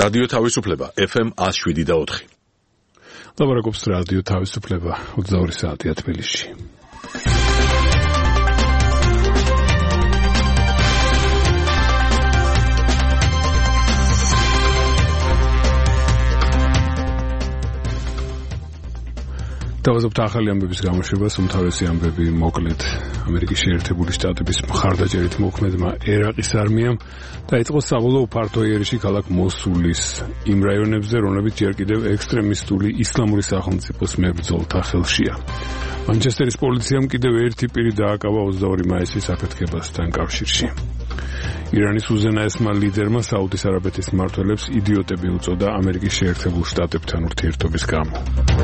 რადიო თავისუფლება FM 107.4. ლაბორატორიის რადიო თავისუფლება 22 საათია თბილისში. დავაზობთ ახალი ამბების გამოშვებას, უმთავრესი ამბები მოკლედ. ამერიკის შეერთებული შტატების მხარდაჭერით მოქმედმა ერაყის არმიამ დაიწყო საბოლოო ფართო იერიში ქალაქ მოსულის იმ რაიონებზე, რომლებიც ჯერ კიდევ ექსტრემისტული ისლამური სახელმწიფოს მებრძოლთა ხელშია. მანჩესტერის პოლიციამ კიდევ ერთი პირი დააკავა 22 მაისის აფეთქებასთან კავშირში. ირანის უზენაესმა ლიდერმა საუდის არაბეთის მმართველებს იდიოტები უწოდა ამერიკის შეერთებულ შტატებთან ურთიერთობის გამო.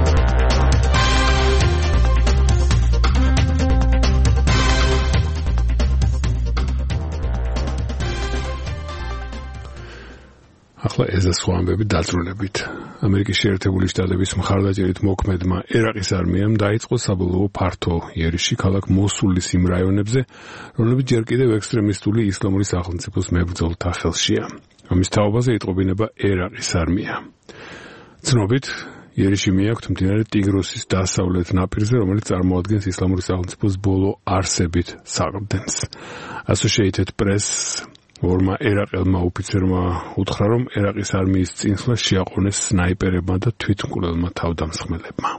ახლა ეს სხვა ამბები დაძრულებით. ამერიკის შეერთებული შტატების მხარდაჭერით მოქმედმა ერაყის არმიამ დაიწყო საბოლოო ფართო იერიში ქალაქ მოსულის იმ რაიონებზე, რომლებიც ჯერ კიდევ ექსტრემისტული ისლამური სახელმწიფოს მებრძოლთა ხელშია. ამის თაობაზე იტყობინება ერაყის არმია. ცნობით, იერიში მიაქვთ მდინარე ტიგროსის დასავლეთ ნაპირზე, რომელიც წარმოადგენს ისლამური სახელმწიფოს ბოლო არსებით საყრდენს. Associated Press ორმა ერაყელმა ოფიცერმა უთხრა, რომ ერაყის არმიის წინსვლა შეაყოვნეს სნაიპერებმა და თვითმკვლელმა თავდამსხმელებმა.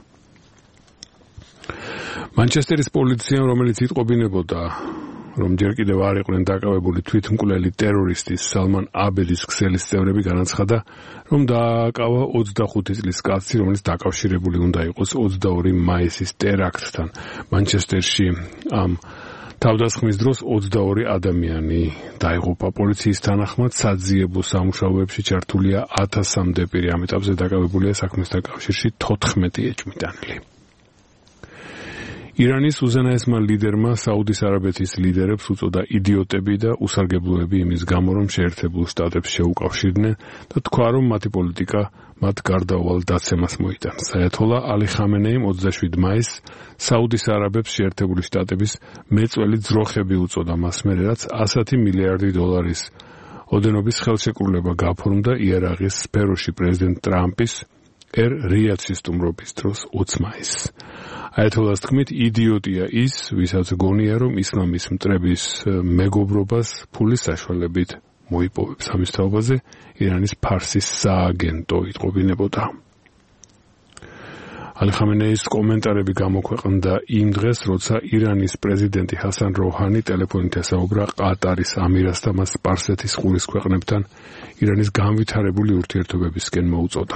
მანჩესტერის პოლიციამ, რომელიც იტყობინებოდა, რომ ჯერ კიდევ არ იყვნენ დაკავებული თვითმკვლელი ტერორისტის სალმან აბედის ქსელის წევრები, განაცხადა, რომ დააკავა 25 წლის კაცი, რომელიც დაკავშირებული უნდა იყოს 22 მაისის ტერაქტთან. მანჩესტერში ამ თავდასხმის დროს 22 ადამიანი დაიღუპა. პოლიციის თანახმად საძიებო სამუშაოებში ჩართულია 1000-მდე პირი, ამ ეტაპზე დაკავებულია საქმესთან კავშირში 14 ეჭვმიტანილი. ირანის უზენაესმა ლიდერმა საუდის არაბეთის ლიდერებს უწოდა იდიოტები და უსარგებლოები იმის გამო, რომ შეერთებულ შტატებს შეუკავშირდნენ და თქვა, რომ მათი პოლიტიკა მათ გარდაუვალ დაცემას მოიტანს. აიათოლა ალი ხამენეიმ 27 მაისს საუდის არაბებს შეერთებული შტატების მეწველი ძროხები უწოდა მასმე, რაც 100 მილიარდი დოლარის ოდენობის ხელშეკრულება გაფორმდა იარაღის სფეროში პრეზიდენტ ტრამპის რიადში სტუმრობის დროს 20 მაისს. აიათოლას თქმით, იდიოტია ის, ვისაც გონია, რომ ისლამის მტრების მეგობრობას ფულის საშუალებით მოიპოვებს. ამის თაობაზე ირანის ფარსის სააგენტო იტყობინებოდა. ალი ხამენეის კომენტარები გამოქვეყნდა იმ დღეს, როცა ირანის პრეზიდენტი ჰასან როჰანი ტელეფონით ესაუბრა ყატარის ამირას და მას სპარსეთის ყურის ქვეყნებთან ირანის განვითარებული ურთიერთობებისკენ მოუწოდა.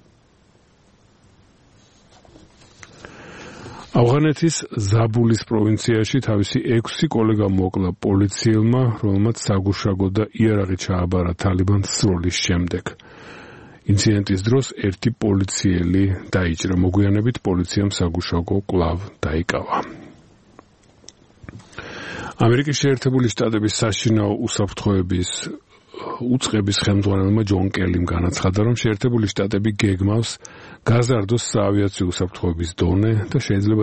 ავღანეთის ზაბულის პროვინციაში თავისი 6 კოლეგა მოკლა პოლიციელმა, რომელმაც საგუშაგო და იარაღი ჩააბარა თალიბანს სროლის შემდეგ. ინციდენტის დროს ერთი პოლიციელი დაიჭრა. მოგვიანებით პოლიციამ საგუშაგო კვლავ დაიკავა. ამერიკის შეერთებული შტატების საშინაო უსაფრთხოების უწყების ხელმძღვანელმა ჯონ კელიმ განაცხადა, რომ შეერთებული შტატები გეგმავს გაზარდოს საავიაციო უსაფრთხოების დონე და შეიძლება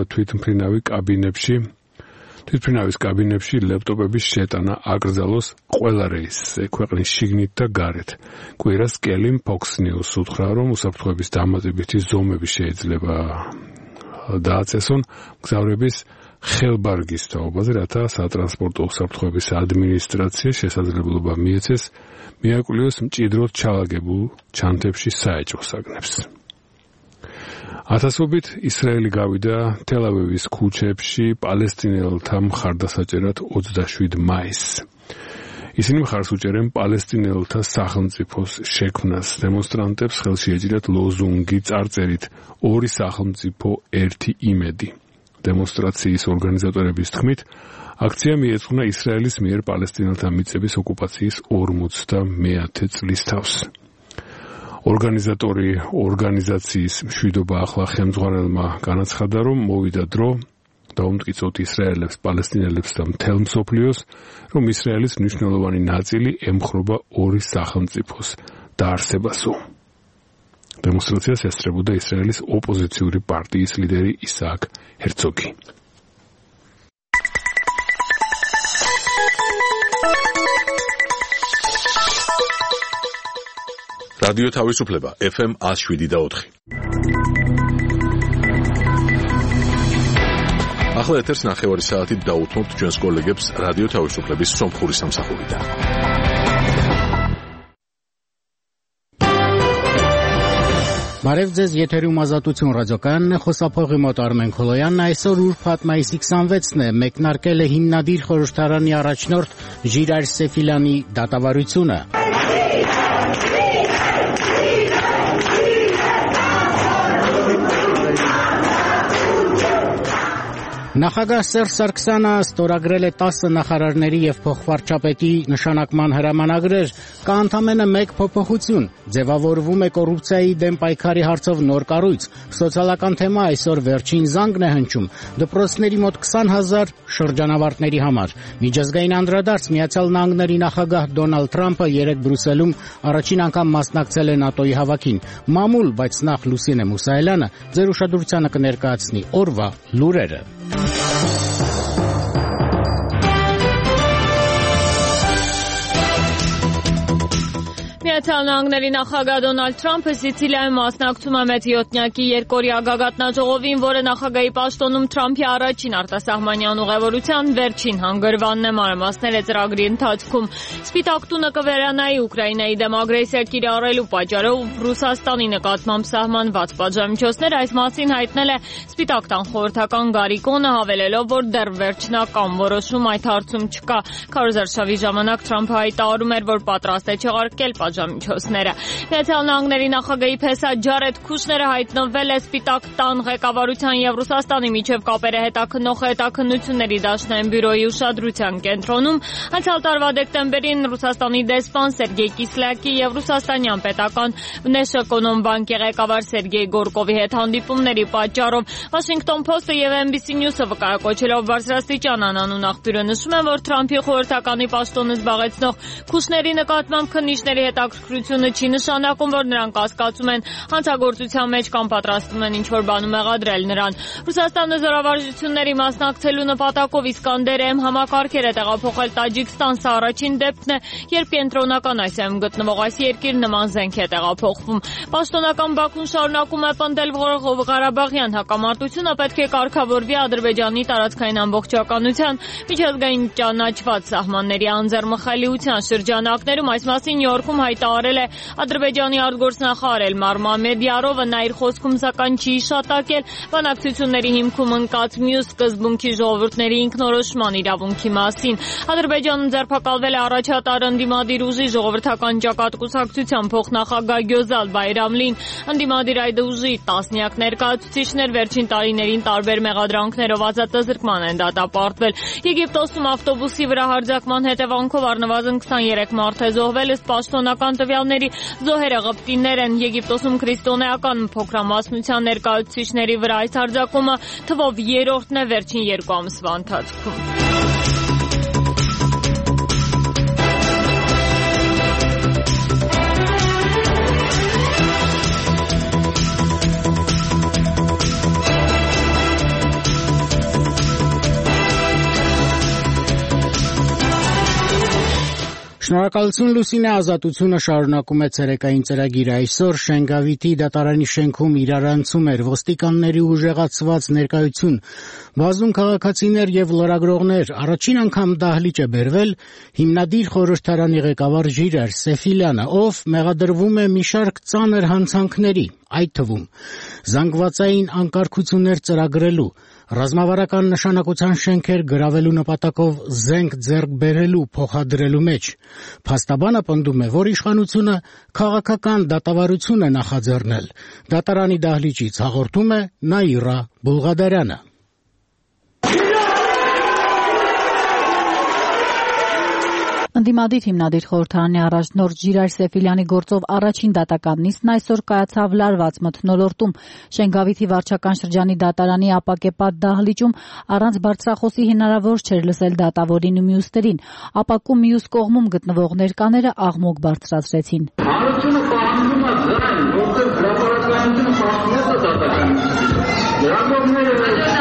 თვითმფრინავის კაბინებში ლეპტოპების შეტანა აკრძალოს ყველა რეისზე ქვეყნის შიგნით და გარეთ. კვირას კელიმ Fox News უთხრა, რომ უსაფრთხოების დამატებითი ზომები შეიძლება დააწესონ მგზავრების ხელბარგის თაობაზე, რათა სატრანსპორტო უსაფრთხოების ადმინისტრაცია შესაძლებლობა მიეცეს მიაკვლიოს მჭიდროდ ჩალაგებულ ჩანთებში საეჭვო საგნებს. ათასობით ისრაელი გავიდა თელ-ავივის ქუჩებში პალესტინელთა მხარდასაჭერად 27 მაისს. ისინი მხარს უჭერენ პალესტინელთა სახელმწიფოს შექმნას. დემონსტრანტებს ხელში ეჭირათ ლოზუნგი წარწერით ორი სახელმწიფო, ერთი იმედი. დემონსტრაციის ორგანიზატორების თქმით, აქცია მიეძღვნა ისრაელის მიერ პალესტინელთა მიწების ოკუპაციის 50 წლის თავს. ორგანიზატორი ორგანიზაციის მშვიდობა ახლა ხელმძღვანელმა განაცხადა, რომ მოვიდა დრო დაუმტკიცოთ ისრაელებს, პალესტინელებს და მთელ მსოფლიოს, რომ ისრაელის მნიშვნელოვანი ნაწილი ემხრობა ორი სახელმწიფოს დაარსებასო. დემონსტრაციას ესწრებოდა ისრაელის ოპოზიციური პარტიის ლიდერი ისააკ ჰერცოგი. რადიო თავისუფლება FM 107.4. ახლა ეთერს 9 საათით დაუთმობთ ჩვენს კოლეგებს რადიო თავისუფლების სომხური სამსახურიდან. Բարև ձեզ, եթերում ազատություն ռադիոկայանն է, խոսափողի մոտ Արմեն Քոլոյանն, այսօր ուրբաթ մայիսի 26-ն է, մեկնարկել է հիմնադիր խորհրդարանի առաջնորդ Ժիրայր Սեֆիլյանի դատավարությունը։ Նախագահ Սերժ Սարգսյանը ստորագրել է 10 նախարարների եւ փոխվարչապետի նշանակման հրամանագրեր, կա ընդամենը մեկ փոփոխություն, ձևավորվում է կոռուպցիայի դեմ պայքարի հարցով նոր կառույց, սոցիալական թեմա այսօր վերջին զանգն է հնչում, դպրոցների մոտ 20,000 շրջանավարտների համար, միջազգային անդրադարձ Միացյալ Նահանգների նախագահ Դոնալդ Թրամփը երեկ Բրյուսելում առաջին անգամ մասնակցել է ՆԱՏՕ-ի հավաքին, մամուլ, բայց նախ Լուսինե Մուսայելյանը ձեր ուշադրությանը կներկայացնի օրվա լուրերը։ Միացյալ Նահանգների նախագահ Դոնալդ Թրամփը Սիցիլիայում մասնակցում է մեծ յոթնյակի երկօրյա գագաթնաժողովին, որը նախագահի պաշտոնում Թրամփի առաջին արտասահմանյան ուղևորության վերջին հանգրվանն է, մանրամասները ծրագրի ընթացքում։ Սպիտակ տունը կվերանայի Ուկրաինայի դեմ ագրեսիա կիրառելու պատճառով Ռուսաստանի նկատմամբ սահմանված պատժամիջոցներ, այս մասին հայտնել է Սպիտակ տան խորհրդական Գարի Կոնը, հավելելով, որ դեռ վերջնական որոշում այդ հարցում չկա։ Քարոզարշավի ժամանակ Թրամփը հայտարարում էր, որ պատրաստ է չեղարկել պատժամիջոցները։ Միացյալ Նահանգների նախագահի փեսա Ջարեդ Քուշները հայտնվել է Սպիտակ տան ղեկավարության եւ Ռուսաստանի միջև կապերը հետաքննող հետաքննությունների դաշնային բյուրոյի ուշադրության կենտրոնում։ Անցյալ տարվա դեկտեմբերին Ռուսաստանի դեսպան Սերգեյ Կիսլյակի եւ ռուսաստանյան պետական Վնեշэկոնոմբանկի ղեկավար Սերգեյ Գորկովի հետ հանդիպումների պատճառով Washington Post-ը եւ NBC News-ը վկայակոչելով բարձրաստիճան անանուն աղբյուրը նշում են, որ Թրամփի խորհրդականի պաշտոնը զբաղեցնող Քուշների նկատմամբ քննիչների հետաքրքրությունը չի նշանակում, որ նրանք կասկածում են հանցագործության մեջ կամ պատրաստվում են ինչ-որ բանում մեղադրել նրան։ Ռուսաստանը զորավարժությունների մասնակցելու նպատակով Իսկանդեր M համակարգեր է տեղափոխել Տաջիկստան, սա առաջին դեպքն է, երբ կենտրոնական Ասիայում գտնվող այս երկիր նման զենք է տեղափոխվում։ Պաշտոնական Բաքուն շարունակում է պնդել, որ Ղարաբաղյան հակամարտությունը պետք է կարգավորվի Ադրբեջանի տարածքային ամբողջականության, միջազգային ճանաչված սահմանների անձեռմխելիության շրջանակներում, այս մասին Նյու Յորքում հայտարարել է Ադրբեջանի արտգործնախարար Էլմար Մամեդյարովը, նա իր խոսքում սակայն չի իշատակել բանակցությունների հիմքում ընկած մյուս սկզբունքի ժողովուրդների ինքնորոշման իրավունքի մասին։ Ադրբեջանում ձերբակալվել է առաջատար ընդդիմադիր ուժի ժողովրդական ճակատ կուսակցության փոխնախագահ Գյոզալ Բայրամլին։ Ընդդիմադիր այդ ուժի տասնյակ ներկայացուցիչներ վերջին տարիներին տարբեր մեղադրանքներով ազատազրկման են դատապարտվել։ Եգիպտոսում ավտոբուսի վրա հարձակման հետևանքով առնվազն 23 մարդ է զոհվել, ըստ պաշտոնական տվյալների զոհերը ղպտիներ են։ Եգիպտոսում քրիստոնեական փոքրամասնության ներկայացուցիչների վրա այս հարձակումը թվով երրորդն է վերջին 2 ամսվա ընթացքում։ Շնորհակալություն Լուսինե, ազատությունը շարունակում է ցերեկային ծրագիրը։ Այսօր Շենգավիթի դատարանի շենքում իրարանցում էր ոստիկանների ուժեղացված ներկայություն։ Բազում քաղաքացիներ եւ լրագրողներ, առաջին անգամ դահլիճ է բերվել հիմնադիր խորհրդարանի ղեկավար Ժիրայր Սեֆիլյանը, ով մեղադրվում է մի շարք ծանր հանցանքների, այդ թվում զանգվածային անկարգություններ ծրագրելու, ռազմավարական նշանակության շենքեր գրավելու նպատակով զենք ձեռք բերելու փոխադրելու մեջ։ Փաստաբանը պնդում է, որ իշխանությունը քաղաքական դատավարություն է նախաձեռնել։ Դատարանի դահլիճից հաղորդում է Նաիրա Բուլղադարյանը։ Ընդդիմադիր հիմնադիր խորհրդարանի առաջնորդ Ժիրայր Սեֆիլյանի գործով առաջին դատական նիստն այսօր կայացավ լարված մթնոլորտում։ Շենգավիթի վարչական շրջանի դատարանի ապակեպատ դահլիճում առանց բարձրախոսի հնարավոր չէր լսել դատավորին ու մյուսներին։ Ապակու մյուս կողմում գտնվող ներկաները աղմուկ բարձրացրեցին։ Հանրությունը պահանջում է ձայն, որտեղ հրապարակայնությունը պահանջում է դատականին։ Լրագրողները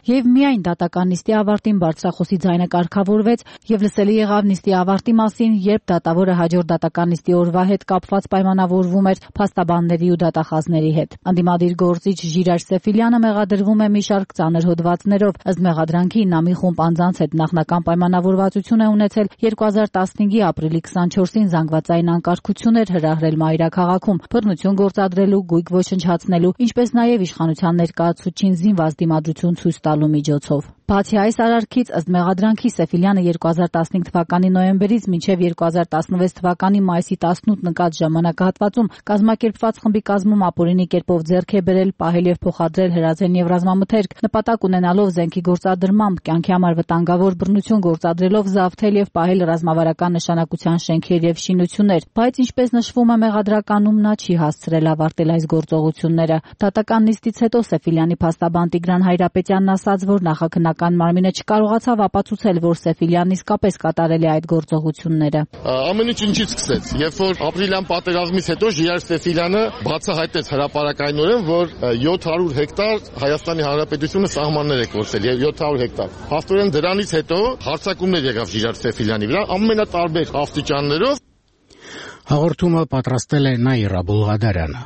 եւ միայն դատական նիստի ավարտին բարձրախոսի ձայնը կարգավորվեց եւ լսելի եղավ նիստի ավարտի մասին, երբ դատավորը հաջորդ դատական նիստի օրվա հետ կապված պայմանավորվում էր փաստաբանների ու դատախազների հետ։ Անդիմադիր գործիչ Ժիրայր Սեֆիլյանը մեղադրվում է մի շարք ծանր հոդվածներով։ Ըստ մեղադրանքի նա մի խումբ անձանց հետ նախնական պայմանավորվածություն է ունեցել 2015-ի ապրիլի 24-ին զանգվածային անկարգություններ հրահրել մայրաքաղաքում, բռնություն գործադրելու, գույք ոչնչացնելու, ինչպես նաեւ իշխանության ներկայացուցչին զինված դիմադրություն ցույց տալու միջոցով։ Բացի այս արարքից, ըստ մեղադրանքի Սեֆիլյանը 2015 թվականի նոյեմբերից մինչև 2016 թվականի մայիսի 18 նկատ ժամանակահատվածում կազմակերպված խմբի կազմում ապօրինի կերպով ձեռք է բերել, պահել եւ փոխադրել հրաձեն եւ ռազմամթերք, նպատակ ունենալով զենքի գործադրմամբ, կյանքի համար վտանգավոր բռնություն գործադրելով զավթել եւ պահել ռազմավարական նշանակության շենքեր եւ շինություններ, բայց ինչպես նշվում է մեղադրականում, նա չի հասցրել ավարտել այս գործողությունները։ Դատական նիստից հետո Սեֆիլյանի փաստաբան Տիգրան Հայրապետյանն ասաց, որ նախաքննական մարմինը չկարողացավ ապացուցել, որ Սեֆիլյանն իսկապես կատարել է այդ գործողությունները։ Ամեն ինչ ինչից սկսեց, երբ որ ապրիլյան պատերազմից հետո Ժիրայր Սեֆիլյանը բացահայտեց հրապարակայնորեն, որ 700 հեկտար Հայաստանի Հանրապետությունը սահմաններ է կորցրել եւ 700 հեկտար։ Փաստորեն դրանից հետո հարձակումներ եղավ Ժիրայր Սեֆիլյանի վրա ամենատարբեր աստիճաններով։ Հաղորդումը պատրաստել է Նաիրա Բուլղադարյանը։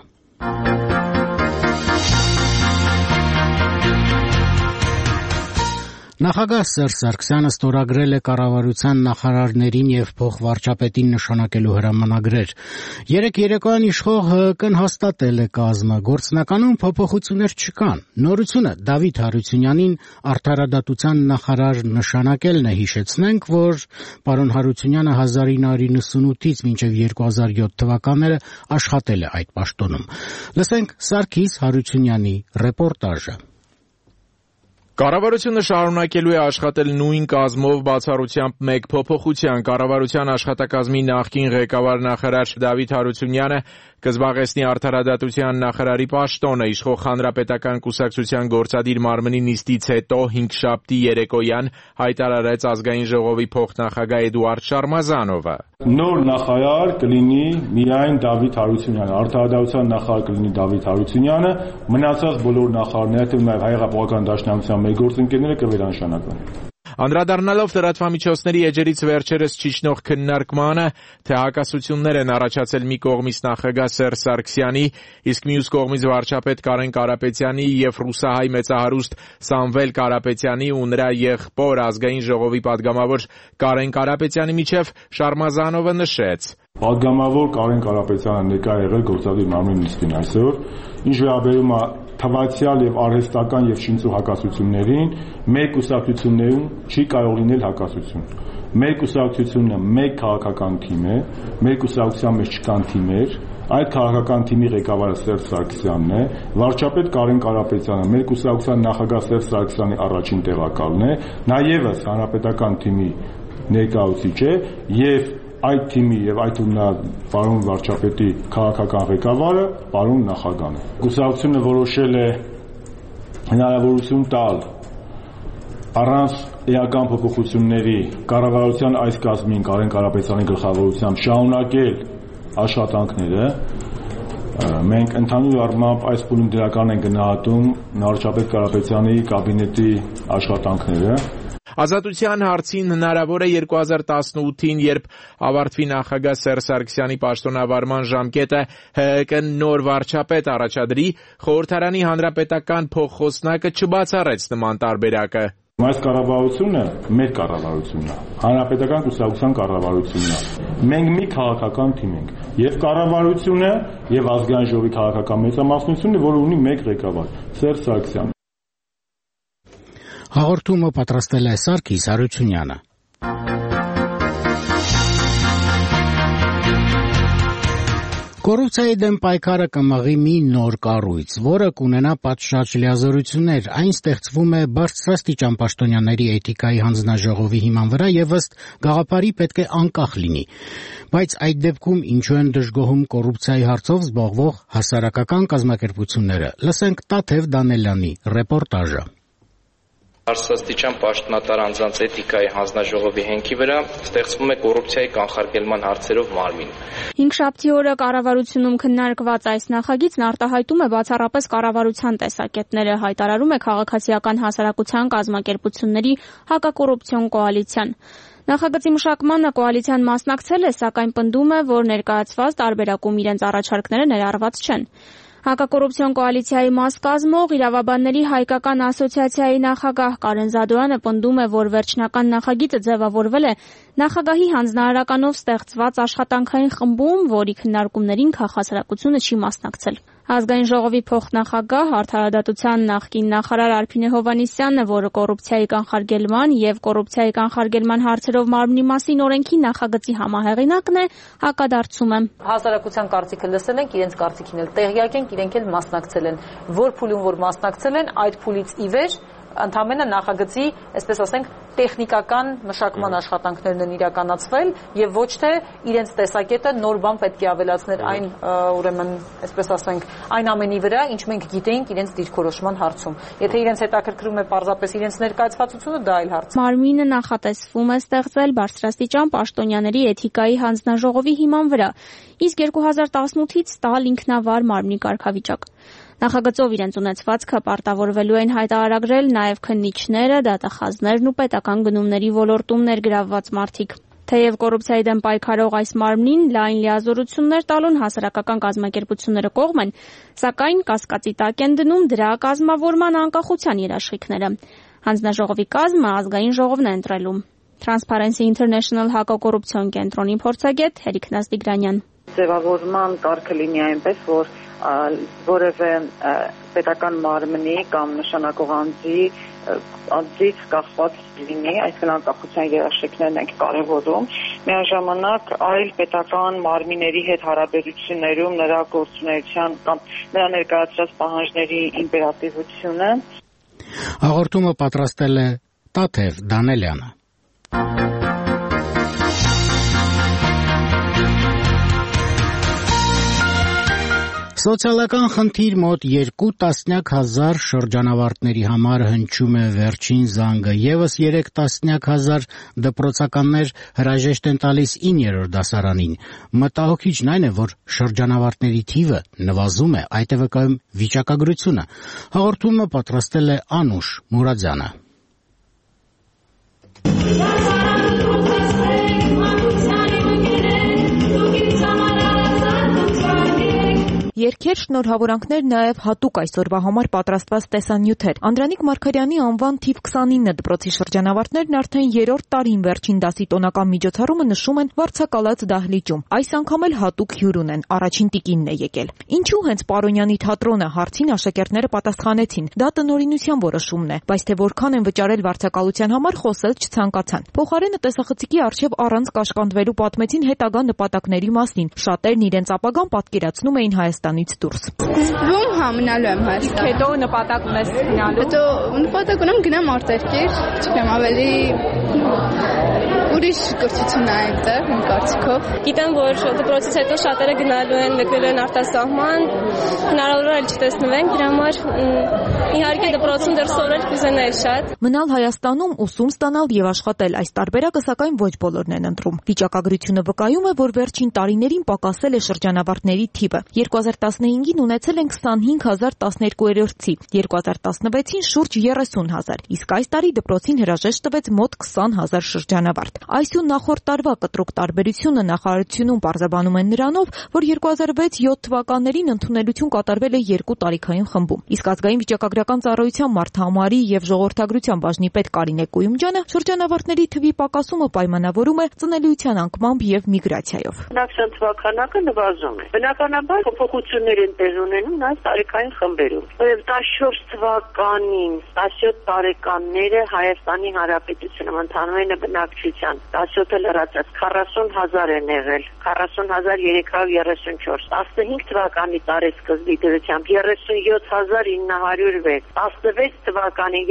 Նախագահ Սերժ Սարգսյանը ստորագրել է կառավարության նախարարներին եւ փոխվարչապետին նշանակելու հրամանագրեր։ Երեկ երեկոյան իշխող ՀՀԿ-ն հաստատել է կազմը, գործնականում փոփոխություններ չկան։ Նորությունը Դավիթ Հարությունյանին արդարադատության նախարար նշանակելն է։ Հիշեցնենք, որ պարոն Հարությունյանը 1998-ից մինչև 2007 թվականները աշխատել է այդ պաշտոնում։ Լսենք Սարգիս Հարությունյանի ռեպորտաժը։ Կառավարությունը շարունակելու է աշխատել նույն կազմով բացառությամբ մեկ փոփոխության։ Կառավարության աշխատակազմի նախկին ղեկավար նախարար Դավիթ Հարությունյանը կզբաղեցնի արդարադատության նախարարի պաշտոնը։ Իշխող Հանրապետական կուսակցության գործադիր մարմնի նիստից հետո հինգշաբթի երեկոյան հայտարարեց ազգային ժողովի փոխնախագահ Էդուարդ Շարմազանովը։ Նոր նախարար կլինի միայն Դավիթ Հարությունյանը, արդարադատության նախարար կլինի Դավիթ Հարությունյանը, մնացած բոլոր նախարարները, թվում նաև Հայ-Հեղափոխական Դաշնակցության մեր գործընկերները կվերանշանակվեն։ Անդրադառնալով լրատվամիջոցների էջերից վերջերս ճիչնող քննարկմանը, թե հակասություններ են առաջացել մի կողմից նախագահ Սերժ Սարգսյանի, իսկ մյուս կողմից վարչապետ Կարեն Կարապետյանի եւ ռուսահայ մեծահարուստ Սամվել Կարապետյանի ու նրա եղբոր ազգային ժողովի падգամավոր Կարեն Կարապետյանի միջև, Շարմազանովը նշեց. Падգամավոր Կարեն Կարապետյանը ներկա եղել գործադիր մարմնի նիստին այսօր, ինչ վերաբերում է թվացial եւ արհեստական եւ շինծու հակասություններին, մեկ կուսակցություններում չի կարող լինել հակասություն։ Մեկ կուսակցությունը մեկ քաղաքական թիմ է, մեկ կուսակցության մեջ չկան թիմեր, այդ քաղաքական թիմի ղեկավարը Սերժ Սարգսյանն է, վարչապետ Կարեն Կարապետյանը մեր կուսակցության նախագահ Սերժ Սարգսյանի առաջին տեղակալն է, նա եւս հանրապետական թիմի ներկայացուցիչ է եւ այդ թիմի եւ այդ ունա պարոն վարչապետի քաղաքական ղեկավարը պարոն նախագահն է։ Կուսակցությունը որոշել է հնարավորություն տալ առանց էական փոփոխությունների կառավարության այս կազմին Կարեն Կարապետյանի գլխավորությամբ շարունակել աշխատանքները։ Մենք ընդհանուր առմամբ այս փուլում դրական են գնահատում վարչապետ Կարապետյանի կաբինետի աշխատանքները։ Ազատության հարցին հնարավոր է 2018-ին, երբ ավարտվի նախագահ Սերժ Սարգսյանի պաշտոնավարման ժամկետը, ՀՀԿ-ն նոր վարչապետ առաջադրի, խորհրդարանի հանրապետական փոխխոսնակը չբացառեց նման տարբերակը։ Այս կառավարությունը մեր կառավարությունն է, հանրապետական կուսակցության կառավարությունն է։ Մենք մի քաղաքական թիմ ենք, եւ կառավարությունը եւ ազգային ժողովի քաղաքական մեծամասնությունը, որը ունի մեկ ղեկավար՝ Սերժ Սարգսյանը։ Հաղորդումը պատրաստել է Սարգիս Հարությունյանը։ Կոռուպցիայի դեմ պայքարը կմղի մի նոր կառույց, որը կունենա պատշաճ լիազորություններ։ Այն ստեղծվում է բարձրաստիճան պաշտոնյաների էթիկայի հանձնաժողովի հիման վրա եւ ըստ գաղափարի պետք է անկախ լինի։ Բայց այդ դեպքում ինչու են դժգոհում կոռուպցիայի հարցով զբաղվող հասարակական կազմակերպությունները։ Լսենք Տաթև Դանելյանի ռեպորտաժը։ Բարձրաստիճան պաշտոնատար անձանց էթիկայի հանձնաժողովի հենքի վրա ստեղծվում է կոռուպցիայի կանխարգելման հարցերով մարմին։ Հինգշաբթի օրը կառավարությունում քննարկված այս նախագիծն արտահայտում է բացառապես կառավարության տեսակետները, հայտարարում է քաղաքացիական հասարակության կազմակերպությունների հակակոռուպցիոն կոալիցիան։ Նախագծի մշակմանը կոալիցիան մասնակցել է, սակայն պնդում է, որ ներկայացված տարբերակում իրենց առաջարկները ներառված չեն։ Հակակոռուպցիոն կոալիցիայի մաս կազմող Իրավաբանների հայկական ասոցիացիայի նախագահ Կարեն Զադոյանը պնդում է, որ վերջնական նախագիծը ձևավորվել է նախագահի հանձնարարականով ստեղծված աշխատանքային խմբում, որի քննարկումներին քաղաքասարակությունը չի մասնակցել։ Ազգային ժողովի փոխնախագահ Արդարադատության նախկին նախարար Արփինե Հովհաննիսյանը, որը կոռուպցիայի կանխարգելման եւ կոռուպցիայի կանխարգելման հարցերով մարմնի մասին օրենքի նախագծի համահեղինակն է, հակադարձում է։ Հասարակության կարծիքը լսել ենք, իրենց կարծիքին էլ տեղյակ ենք, իրենք էլ մասնակցել են։ Որ փուլում որ մասնակցել են, այդ փուլից ի վեր ընդհանրապես նախագծի, այսպես ասենք, տեխնիկական մշակման աշխատանքներն են իրականացվել եւ ոչ թե իրենց տեսակետը նոր բան պետք է ավելացնել այն, ուրեմն, այսպես ասենք, այն ամենի վրա, ինչ մենք գիտեինք իրենց դիրքորոշման հարցում։ Եթե իրենց հետաքրքրում է պարզապես իրենց ներկայացվածությունը, դա այլ հարց։ Մարմինը նախատեսվում է ստեղծել բարձրաստիճան պաշտոնյաների էթիկայի հանձնաժողովի հիման վրա, իսկ 2018-ից տալ ինքնավար մարմնի կարգավիճակ։ Նախագծով իրենց ունեցվածքը պարտավորվելու են հայտարարել նաև քննիչները, դատախազներն ու պետական գնումների ոլորտում ներգրավված մարդիկ։ Թեև կոռուպցիայի դեմ պայքարող այս մարմնին լայն լիազորություններ տալուն հասարակական կազմակերպությունները կողմ են, սակայն կասկածի տակ են դնում դրա կազմավորման անկախության երաշխիքները։ Հանձնաժողովի կազմը ազգային ժողովն է ընտրելու։ Transparency International հակակոռուպցիոն կենտրոնի փորձագետ Հերիկ Նազդիգրանյան։ Ձևավորման կարգը լինի այնպես, որ որևէ պետական մարմնի կամ նշանակող անձից կախված լինի, այսինքն անկախության երաշխիքներն ենք կարևորում, միաժամանակ այլ պետական մարմինների հետ հարաբերություններում նրա գործունեության կամ նրա ներկայացրած պահանջների իմպերատիվությունը։ Հաղորդումը պատրաստել է Տաթև Դանելյանը։ Սոցիալական խնդիր մոտ 2,000 շրջանավարտների համար հնչում է վերջին զանգը, եւս 3,000 դպրոցականներ հրաժեշտ են տալիս 9-րդ դասարանին։ Մտահոգիչն այն է, որ շրջանավարտների թիվը նվազում է, այդ է վկայում վիճակագրությունը։ Հաղորդումը պատրաստել է Անուշ Մուրադյանը։ Երգեր, շնորհավորանքներ, նաև հատուկ այսօրվա համար պատրաստված տեսանյութեր։ Անդրանիկ Մարգարյանի անվան թիվ 29 դպրոցի շրջանավարտներն արդեն 3-րդ տարին վերջին դասի տոնական միջոցառումը նշում են վարձակալած դահլիճում։ Այս անգամ էլ հատուկ հյուր ունեն, առաջին տիկինն է եկել։ Ինչու հենց Պարոնյանի թատրոնը, հարցին աշակերտները պատասխանեցին։ Դա տնօրինության որոշումն է, բայց թե որքան են վճարել վարձակալության համար խոսել չցանկացան։ Փոխարենը տեսախցիկի առջև առանց կաշկանդվելու պատմեցին հետագա նպատակների մասին։ Շատերն իրենց ապագան պատկերացնում էին Հայաստանից դուրս։ Ում համնալու եմ Հայաստան։ Հետո նպատակ ունես գնալու։ Հետո նպատակ ունեմ գնամ արտերկիր, չգիտեմ, ավելի ուրիշ կրթություն է այնտեղ, իմ կարծիքով։ Գիտեմ, որ դպրոցից հետո շատերը գնալու են, մեկնելու են արտասահման, հնարավոր է չտեսնվենք, դրա համար իհարկե դպրոցում դեռ սովորել կուզենայի շատ։ Մնալ Հայաստանում, ուսում ստանալ եւ աշխատել, այս տարբերակը սակայն ոչ բոլորն են ընտրում։ Վիճակագրությունը վկայում է, որ վերջին տարիներին պակասել է շրջանավարտների թիվը։ 2015-ին ունեցել են 25012-րդցի, 2016-ին շուրջ 30000, իսկ այս տարի դպրոցին հրաժեշտ տվեց մոտ 20000 շրջանավարտ։ Այս ու նախորդ տարվա կտրուկ տարբերությունը նախարարությունում պարզաբանում են նրանով, որ 2006-7 թվականներին ընդունելություն կատարվել է 2 տարիքային խմբում։ Իսկ ազգային վիճակագրական ծառայության մարդահամարի եւ ժողովրդագրության բաժնի պետ Կարինե Կույումջյանը շրջանավարտների թվի պակասումը պայմանավորում է ծնելիության անկմամբ եւ միգրացիայով։ Բնակչության թվականակը նվազում է։ Բնականաբար փոփոխություններ են տեղ ունենում նաեւ տարիքային խմբերում։ 14 թվականին 17 տարեկանները Հայաստանի Հանրապետությունում ընդհանուր բնակչության 17-ը լրացած 40000 են եղել, 40334, 15 թվականի տարեսկզբի դրությամբ 37906, 16 թվականին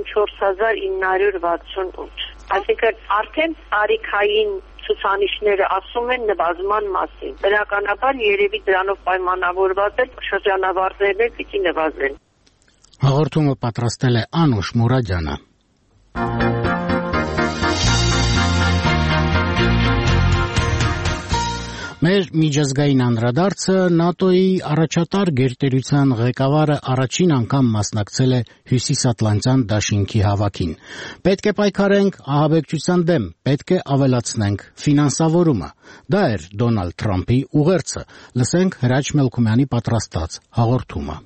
34968, այսինքն արդեն տարիքային ցուցանիշները ասում են նվազման մասին։ Բնականաբար երևի դրանով պայմանավորված է շրջանավարտներն պիտի նվազեն։ Հաղորդումը պատրաստել է Անուշ Մուրադյանը։ Մեր միջազգային անդրադարձը ՆԱՏՕ-ի առաջատար գերտերության ղեկավարը առաջին անգամ մասնակցել է Հյուսիսատլանտյան դաշինքի հավաքին։ Պետք է պայքարենք ահաբեկչության դեմ, պետք է ավելացնենք ֆինանսավորումը։ Դա էր Դոնալդ Թրամփի ուղերձը։ Լսենք Հրաչ Մելքումյանի պատրաստած հաղորդումը։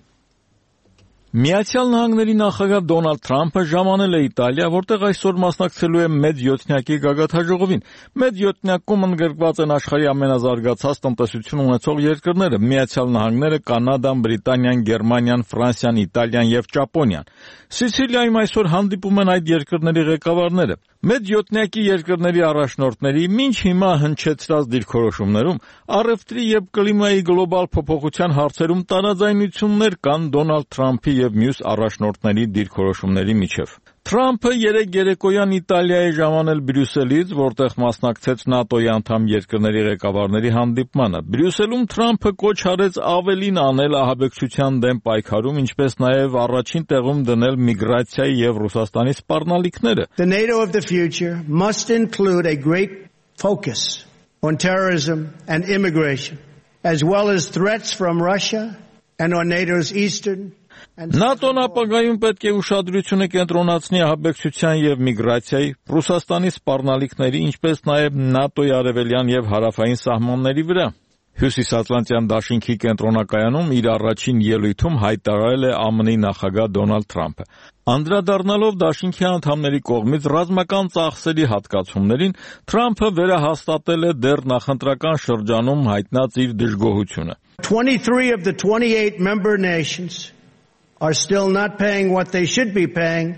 Միացյալ Նահանգների նախագահ Դոնալդ Թրամփը ժամանել է Իտալիա, որտեղ այսօր մասնակցելու է մեծ յոթնյակի գագաթնաժողովին։ Մեծ յոթնյակում ընդգրկված են աշխարհի ամենազարգացած տնտեսություն ունեցող երկրները՝ Միացյալ Նահանգները, Կանադան, Բրիտանիան, Գերմանիան, Ֆրանսիան, Իտալիան եւ Ճապոնիան։ Սիցիլիայում այսօր հանդիպում են այդ երկրների ղեկավարները։ Մեծ յոթնյակի երկրների առաջնորդների մինչ հիմա հնչեցրած դիրքորոշումներում առևտրի եւ կլիմայի գլոբալ փոփոխության հարցերում տարաձայնություններ կան Դոնալդ Թրամփի եւ մյուս առաջնորդների դիրքորոշումների միջև։ Թրամփը երեկ երեկոյան Իտալիայի ժամանել Բրյուսելից, որտեղ մասնակցեց ՆԱՏՕ-ի անդամ երկրների ղեկավարների հանդիպմանը։ Բրյուսելում Թրամփը կոչ արեց ավելին անել ահաբեկչության դեմ պայքարում, ինչպես նաև առաջին տեղում դնել միգրացիայի եւ Ռուսաստանի սպառնալիքները։ The NATO of the future must include a great focus on terrorism and immigration, as well as threats from Russia and on NATO's eastern ՆԱՏՕ-ն ապագայում պետք է ուշադրությունը կենտրոնացնի ահաբեկչության եւ միգրացիայի, Ռուսաստանի սպառնալիքների, ինչպես նաեւ ՆԱՏՕ-ի արևելյան եւ հարավային սահմանների վրա։ Հյուսիսատլանտյան դաշինքի կենտրոնակայանում իր առաջին ելույթում հայտարարել է ԱՄՆ-ի նախագահ Դոնալդ Թրամփը։ Անդրադառնալով դաշինքի անդամների կողմից ռազմական ծախսերի հատկացումներին, Թրամփը վերահաստատել է դեռ նախընտրական շրջանում հայտնած իր դժգոհությունը։ 23 of the 28 member nations are still not paying what they should be paying.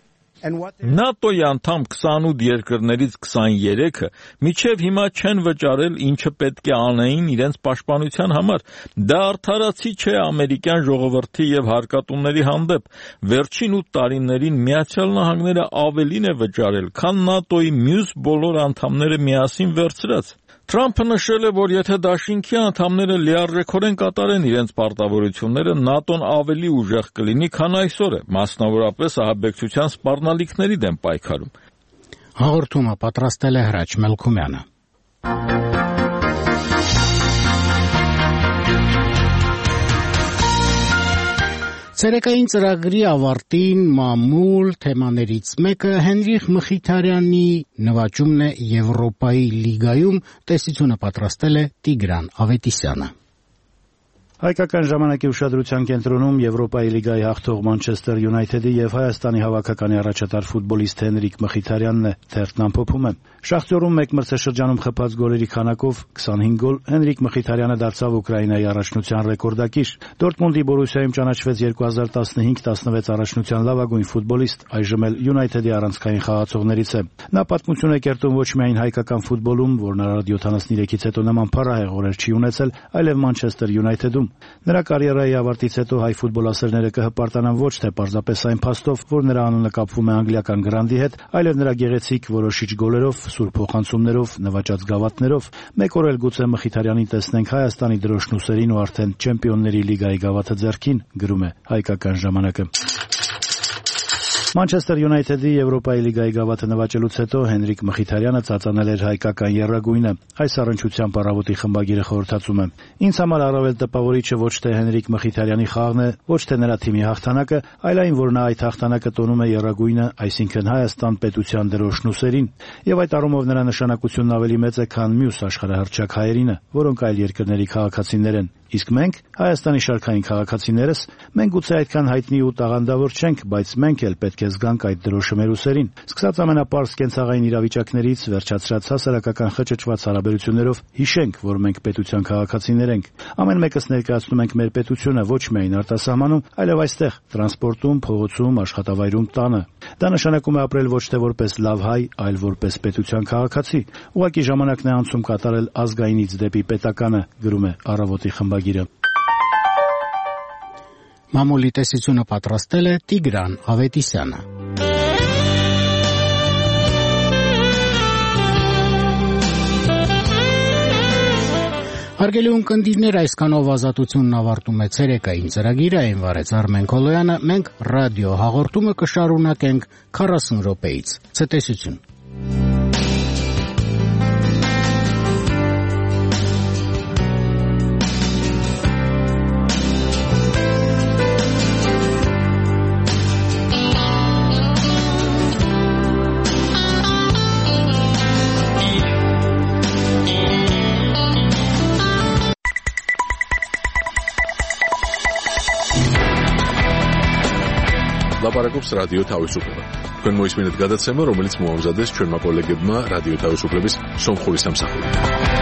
ՆԱՏՕ-ի անդամ 28 երկրներից 23-ը մինչև հիմա չեն վճարել, ինչը պետք է անեին իրենց պաշտպանության համար։ Դա արդարացի չէ ամերիկյան ժողովրդի եւ հարկատուների հանդեպ։ Վերջին 8 տարիներին Միացյալ Նահանգները ավելին է վճարել, քան ՆԱՏՕ-ի մյուս բոլոր անդամները միասին վերցրած։ Թրամփը նշել է, որ եթե դաշինքի անդամները լիարժեքորեն կատարեն իրենց պարտավորությունները, ՆԱՏՕ-ն ավելի ուժեղ կլինի, քան այսօր է, մասնավորապես ահաբեկչության սպառնալիքների դեմ պայքարում։ Հաղորդումը պատրաստել է Հրաչ Մելքումյանը։ Ցերեկային ծրագրի ավարտին մամուլ թեմաներից մեկը Հենրիխ Մխիթարյանի նվաճումն է Եվրոպայի լիգայում, տեսությունը պատրաստել է Տիգրան Ավետիսյանը։ Հայկական ժամանակի ուշադրության կենտրոնում Եվրոպայի լիգայի հաղթող Մանչեսթեր Յունայթեդի եւ Հայաստանի հավաքականի առաջատար ֆուտբոլիստ Հենրիկ Մխիթարյանն է, թերթն ամփոփում է։ Շախտյորում մեկ մրցաշրջանում խփած գոլերի քանակով 25 գոլ Հենրիկ Մխիթարյանը դարձավ Ուկրաինայի առաջնության ռեկորդակիր։ Դորտմունդի Բորուսիայում ճանաչվեց 2015-16 առաջնության լավագույն ֆուտբոլիստ, այժմ էլ Յունայթեդի առանցքային խաղացողներից է։ Նա պատմություն է կերտում ոչ միայն հայկական ֆուտբոլում, որն առ 73-ից հետո նման փառահեղ օրեր չի ունեցել, այլև Մանչեսթեր Յունայթեդում։ Նրա կարիերայի ավարտից հետո հայ ֆուտբոլասերները կհպարտանան ոչ թե պարզապես այն փաստով, որ նրա անունը կապվում է անգլիական գրանդի հետ, այլև նրա գեղեցիկ որոշիչ գոլերով, սուր փոխանցումներով, նվաճած գավաթներով։ Մեկ օր էլ գուցե Մխիթարյանին տեսնենք Հայաստանի դրոշնուսերին ու արդեն Չեմպիոնների լիգայի գավաթը ձեռքին, գրում է Հայկական ժամանակը։ Մանչեսթեր Յունայթեդի Եվրոպայի լիգայի գավաթը նվաճելուց հետո Հենրիկ Մխիթարյանը ծածանել էր հայկական եռագույնը։ Այս առնչությամբ առավոտի խմբագիրը խորհրդածում է. Ինձ համար առավել տպավորիչը ոչ թե Հենրիկ Մխիթարյանի խաղն է, ոչ թե նրա թիմի հաղթանակը, այլ այն, որ նա այդ հաղթանակը տոնում է եռագույնը, այսինքն Հայաստան պետության դրոշնուսերին, եւ այդ առումով նրա նշանակությունն ավելի մեծ է, քան մյուս աշխարհահռչակ հայերինը, որոնք այլ երկրների քաղաքացիներ են։ Իսկ մենք, Հայաստանի շարքային քաղաքացիներս, մենք գուցե այդքան հայտնի ու տաղանդավոր չենք, բայց մենք էլ պետք է զգանք այդ դրոշը մեր ուսերին։ Սկսած ամենապարզ կենցաղային իրավիճակներից, վերջացրած հասարակական խճճված հարաբերություններով, հիշենք, որ մենք պետության քաղաքացիներ ենք։ Ամեն մեկս ներկայացնում ենք մեր պետությունը ոչ միայն արտասահմանում, այլև այստեղ, տրանսպորտում, փողոցում, աշխատավայրում, տանը։ Դա նշանակում է ապրել ոչ թե որպես լավ հայ, այլ որպես պետության քաղաքացի։ Ուղղակի ժամանակն է անցում կատարել ազգայինից դեպի պետականը, գրում է Առավոտի խմբագիրը։ Մամուլի տեսությունը պատրաստել է Տիգրան Ավետիսյանը։ Հարգելի ունկնդիրներ, այսքանով ազատությունն ավարտում է ցերեկային ծրագիրը, այն վարեց Արմեն Քոլոյանը, մենք ռադիո հաղորդումը կշարունակենք 40 րոպեից։ Ցտեսություն։ ლაპარაკობს რადიო თავისუფლება. თქვენ მოისმინეთ გადაცემა, რომელიც მოამზადეს ჩვენმა კოლეგებმა რადიო თავისუფლების სომხური სამსახურიდან.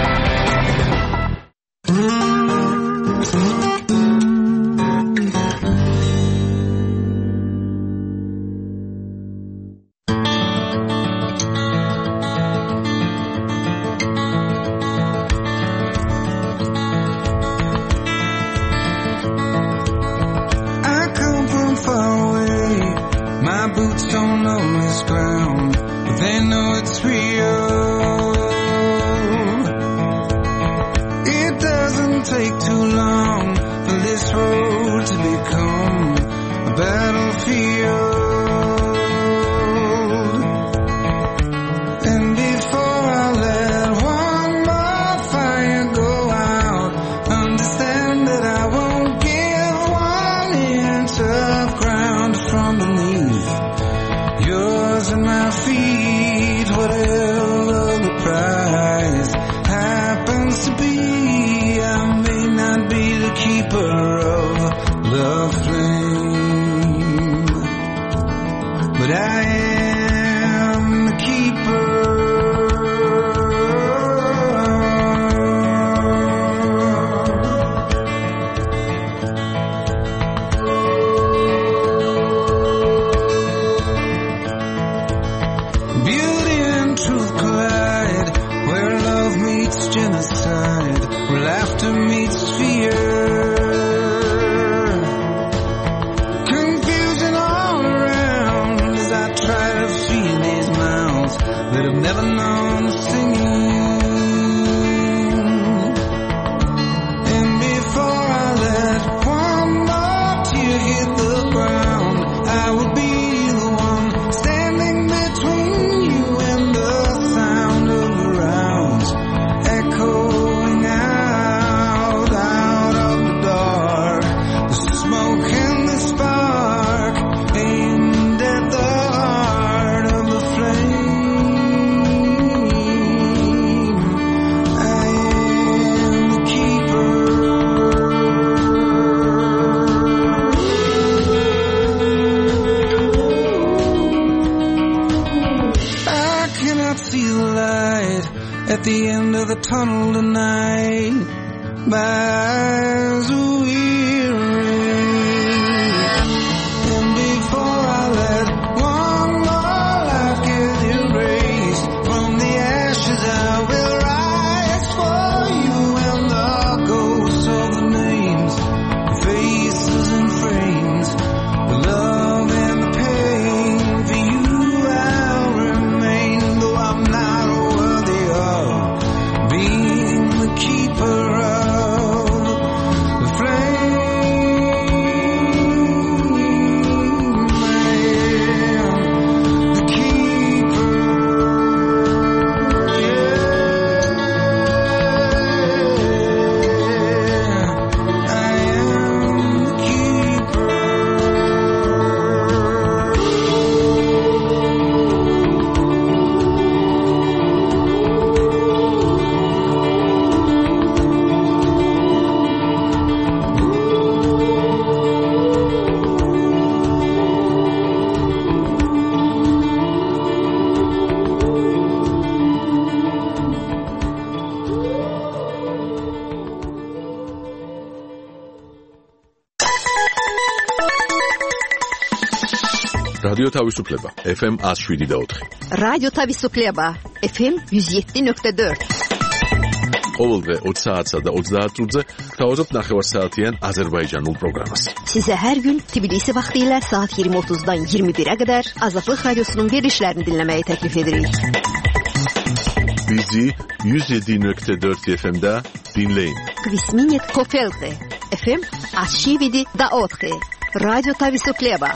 რადიო თავისუფლება FM 107.4. რადიო თავისუფლება FM 107.4. ყოველდღე 20 საათსა და 30 წუთზე თავაზობთ ნახევარსაათიან აზერბაიჯანულ პროგრამას. Size her gün Tbilisi vaxtilə saat 20:30-dan 21-ə qədər Azadlıq Radiosunun verilişlərini dinləməyi təklif edirik. Bizi 107.4 FM-də Dean-Lane. Գվիսմինիտ Կոֆելտե, FM Աշիվիդի Դաոտխե, Ռադիո Տավիսոկլեբա.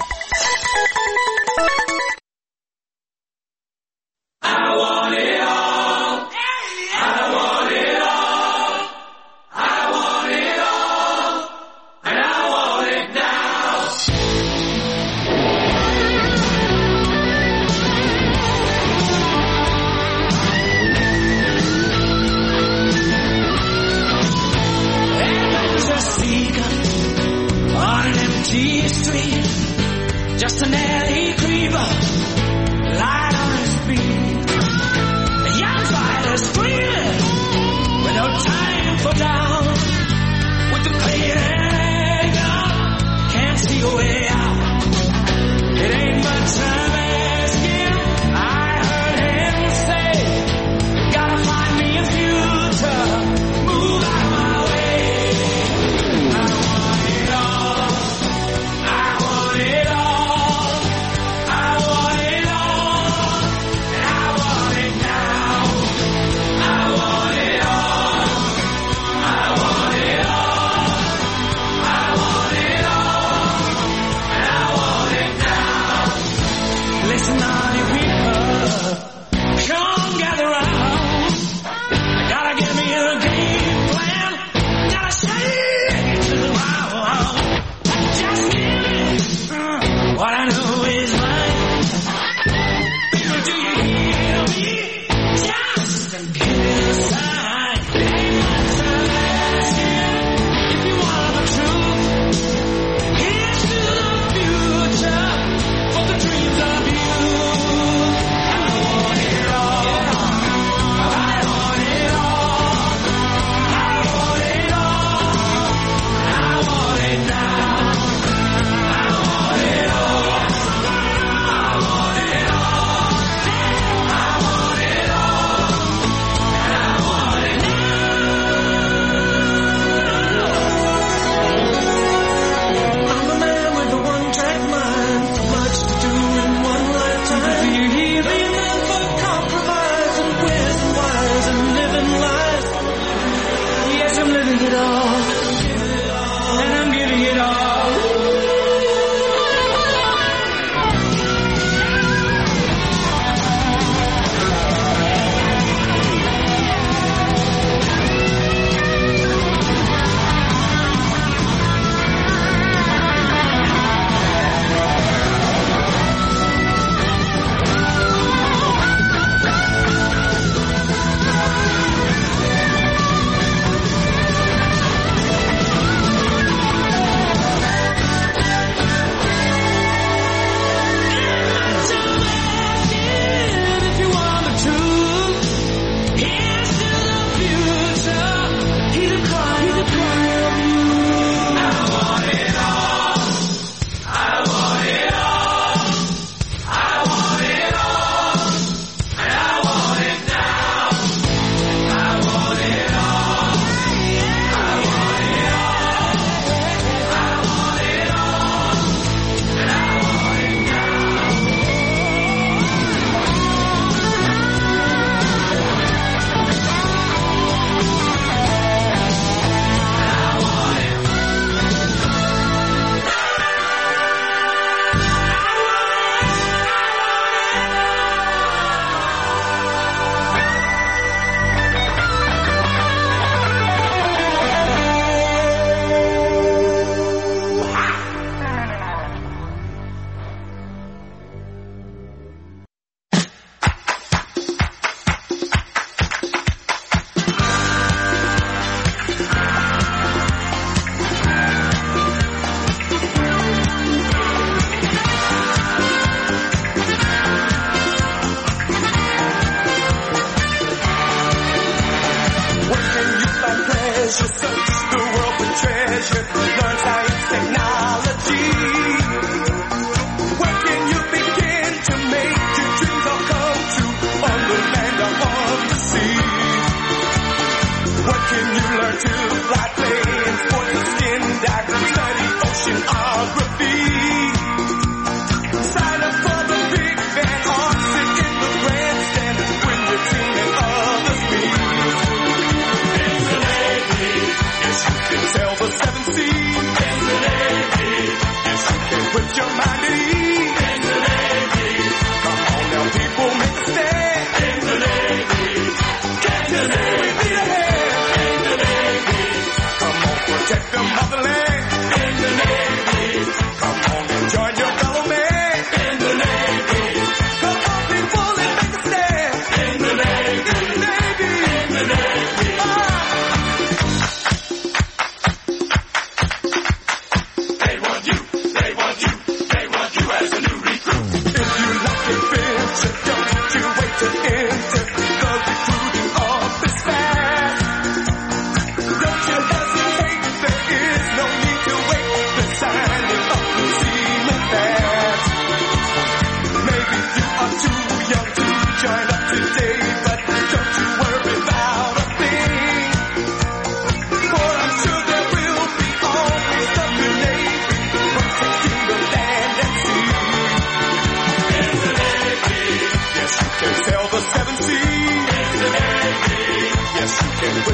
Just an alley creeper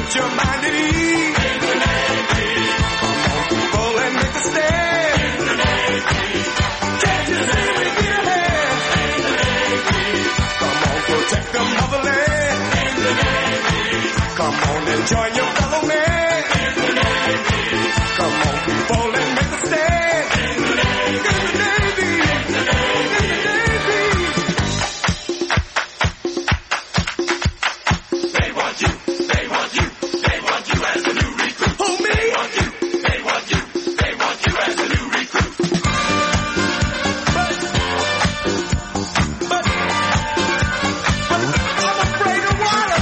put your mind at ease. In the Navy. Come on, people, and make a stand. In the Navy. Can't you see we need a hand? In the Navy. Come on, protect the motherland. In the Navy. Come on and join your fellow man. In the Navy. Come on, people, and make a stand. In the Navy. In the Navy. In the Navy. In the Navy. They want you. They want you. They want you as a new recruit. Who, me? They want you. They want you. They want you as a new recruit. But I'm afraid of water.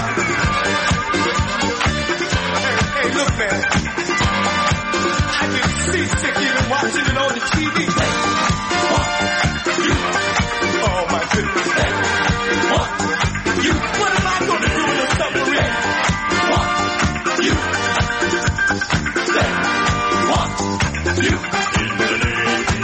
Hey, look, man. I get seasick even watching it on the TV. Oh, my goodness. What am I going to do in a submarine? You. In the Navy.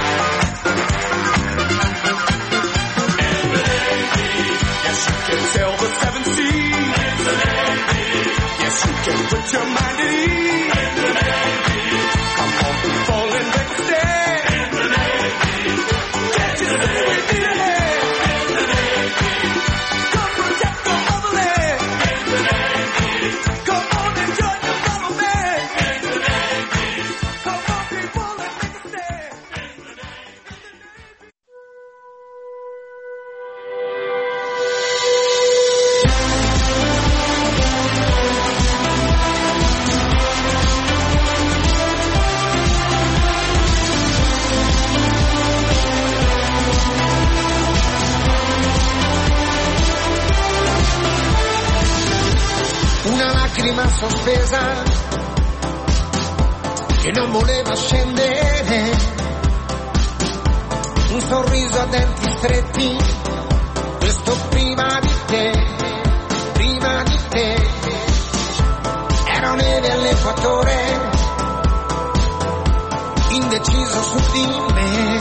In the Navy. Yes, you can sail the seven seas. In the Navy. Yes, you can put your mind at ease. In the Navy. Come on, people, and make a stand. In the Navy. Can't you see we need a hand? In the Navy. Come protect the motherland. In the Navy. Come on and join your fellow man. In the Navy. Come on, people, and make a stand. In the Navy. Una lacrima sospesa che non voleva scendere, un sorriso a denti stretti, questo prima di te, ero neve all'equatore, indeciso su di me,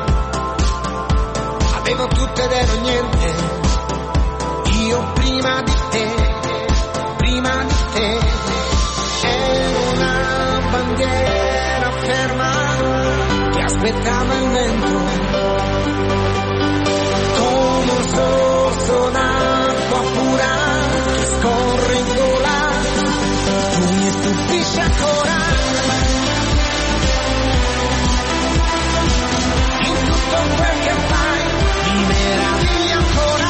avevo tutto ed ero niente, io prima di te. Ero una bandiera ferma che aspettava il vento, come un sorso d'acqua pura che scorre in gola, tu mi stupisci ancora, in tutto quel che fai mi meraviglia ancora.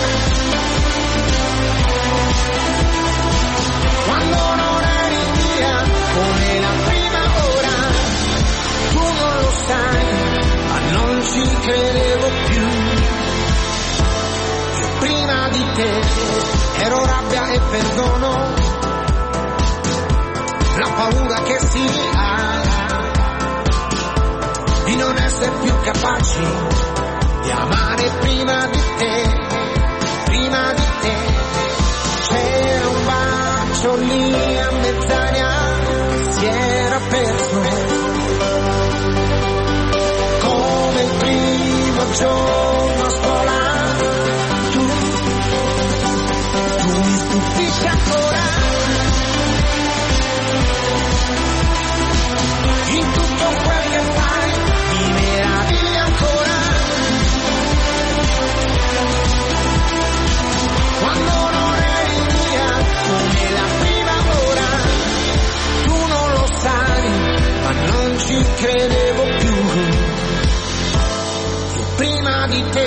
Quando non eri via, come la prima ora, tu non lo sai, ma non ci credevo più. Io prima di te ero rabbia e perdono, la paura che si ha di non essere più capaci di amare prima di te, c'era un bacio lì a mezz'aria, si era perso, come il primo giorno a scuola, tu mi stupisci ancora, in tutto quel che fai mi meraviglia ancora. Quando non eri via, come la prima ora, tu non lo sai, ma non ci credevo più. Io prima di te,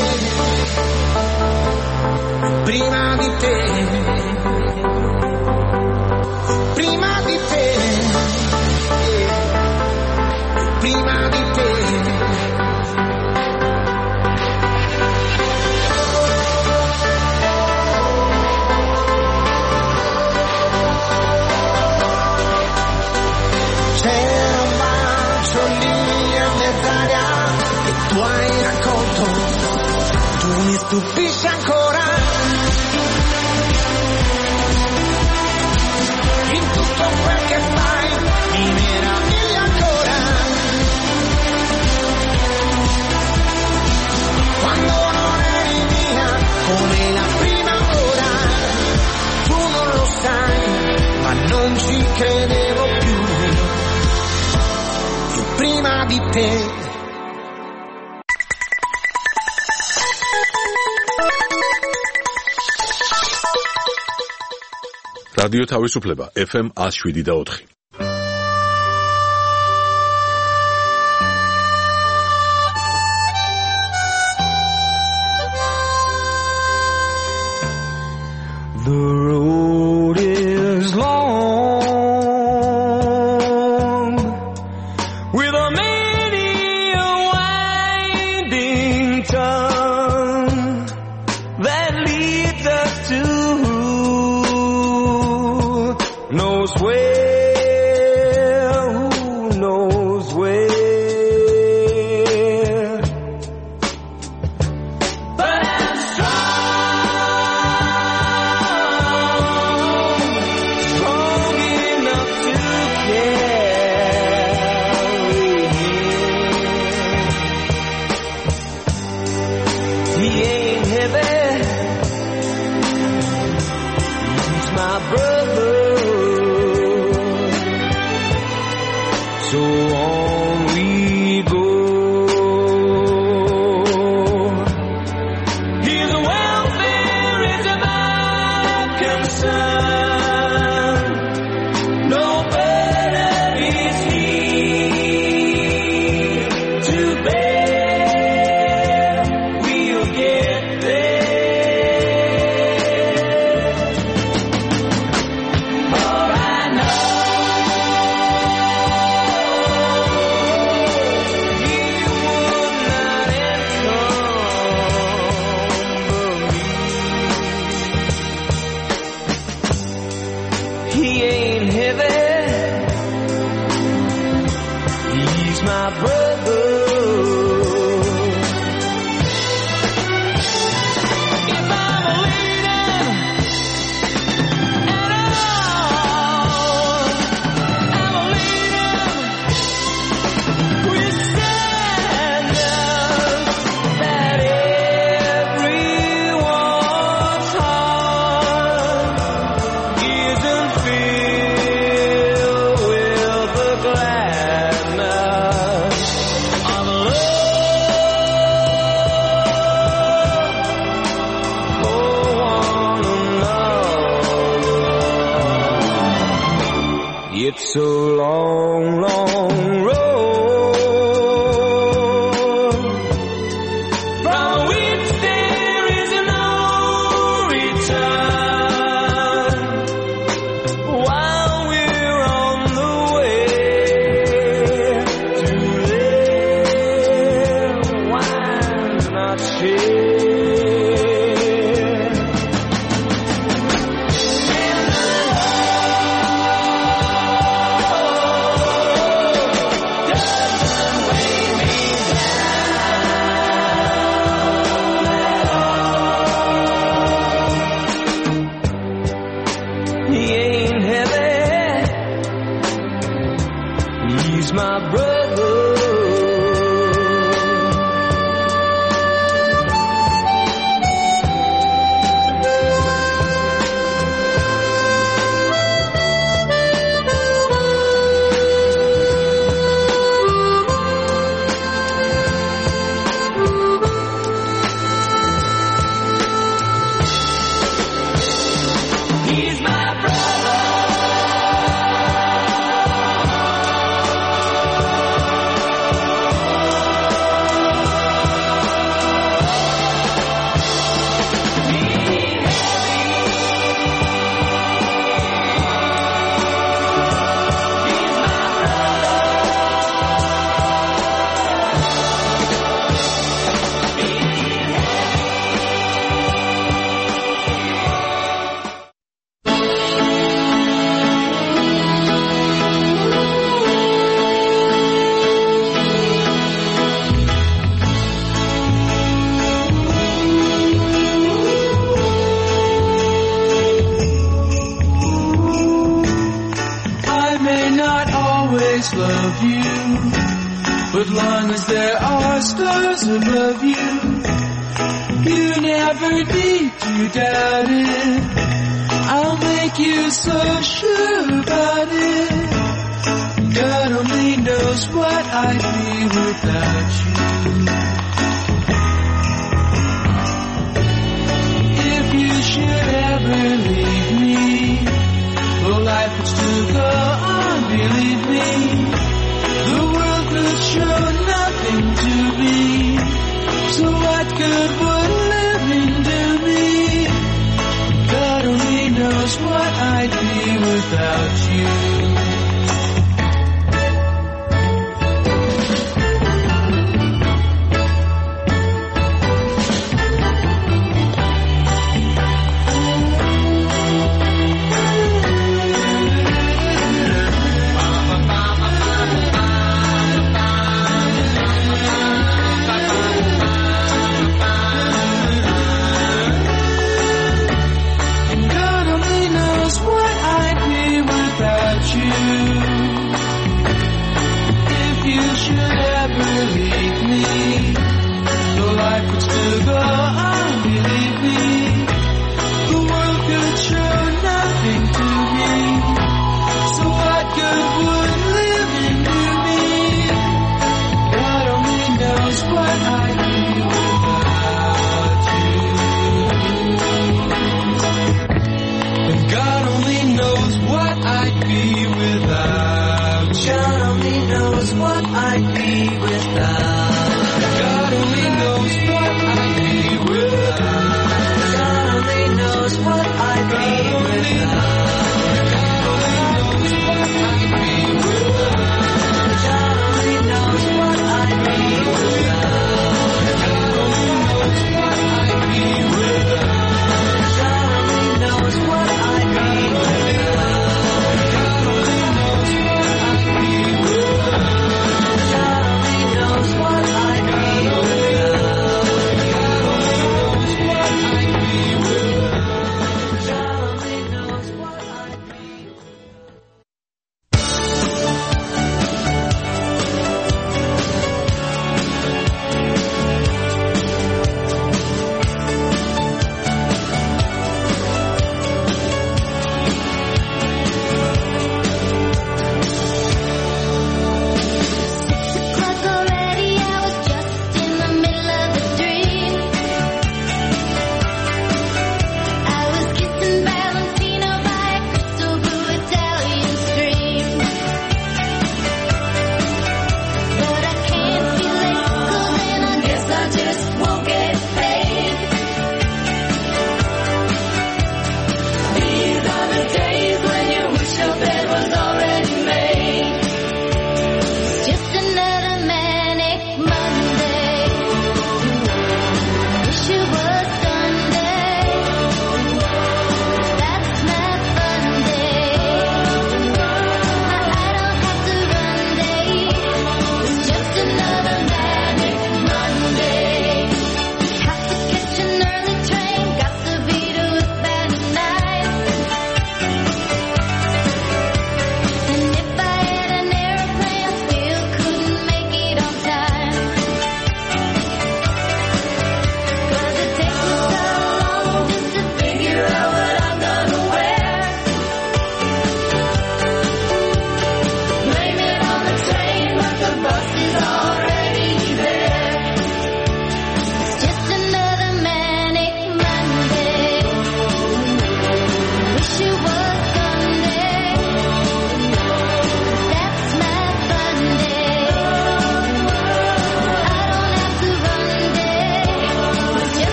prima di te, prima di te, prima di te. C'era un bacio lì a mezz'aria che tu hai raccolto, tu mi stupisci ancora, in tutto quel che fai mi meraviglia ancora, quando non eri mia come la prima ora, tu non lo sai, wanted. რადიო თავისუფლება FM 107.4. The road is long with a many a winding tongue that leads us to knows where, who knows where. But I'm strong enough to carry him. He ain't heavy, he's my brother. So on we go. His welfare is my concern. No burden is he to bear. We'll get there. For I know he ain't heavy, he's my brother. If I'm a leader at all, I'm a leader with standards that everyone's heart isn't filled with the gladness of love for one another. It's a long, long road from which there is no return. While we're on the way to there, why not share? He ain't heavy, he's my brother. He's my brother. always love you, but long as there are stars above you, you never need to doubt it. I'll make you so sure about it. God only knows what I'd be without you. If you should ever leave me, well, life would still go on, believe me. The world could show nothing to me. So what good would living do me? God only knows what I'd be without you.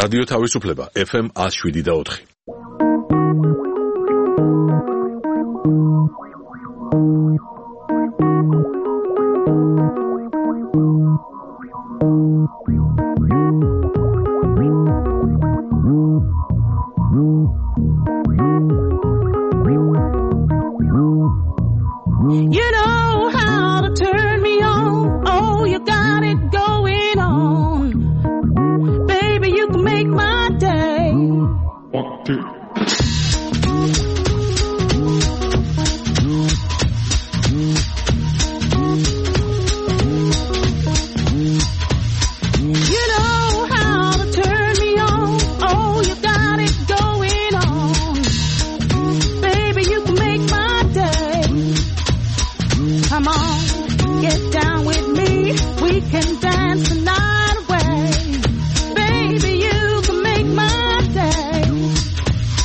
რადიო თავისუფლება FM 107.4. You know how to turn me on. Oh, you got it going on. Baby, you can make my day. 1, 2. You know how to turn me on. Oh, you got it going on. Baby, you can make my day. Come on, get down with me. We can dance the night away. Baby, you can make my day.